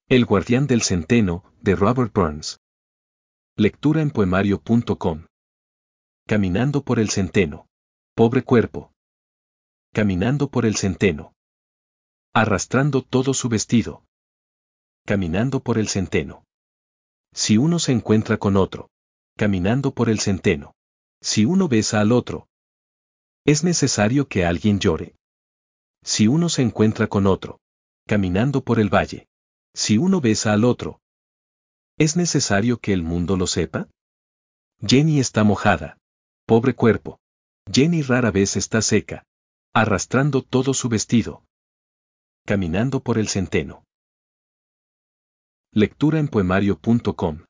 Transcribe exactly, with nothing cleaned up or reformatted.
El guardián del centeno, de Robert Burns. Lectura en poemario punto com. Caminando por el centeno. Pobre cuerpo. Caminando por el centeno. Arrastrando todo su vestido. Caminando por el centeno. Si uno se encuentra con otro. Caminando por el centeno. Si uno besa al otro. ¿Es necesario que alguien llore? Si uno se encuentra con otro. Caminando por el valle. Si uno besa al otro. ¿Es necesario que el mundo lo sepa? Jenny está mojada. Pobre cuerpo. Jenny rara vez está seca. Arrastrando todo su vestido. Caminando por el centeno. Lectura en poemario punto com.